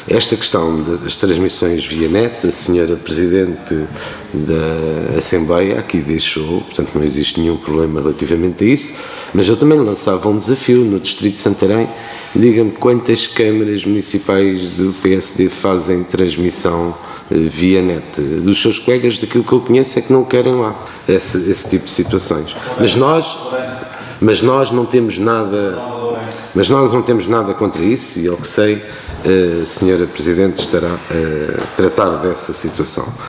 Esta questão das transmissões via net, a senhora Presidente da Assembleia aqui deixou, portanto não existe nenhum problema relativamente a isso, mas eu também lançava um desafio no Distrito de Santarém. Diga-me quantas câmaras municipais do PSD fazem transmissão via net. Dos seus colegas, daquilo que eu conheço, é que não querem lá esse tipo de situações. Mas nós não temos nada, contra isso, e ao que sei, a senhora Presidente estará a tratar dessa situação.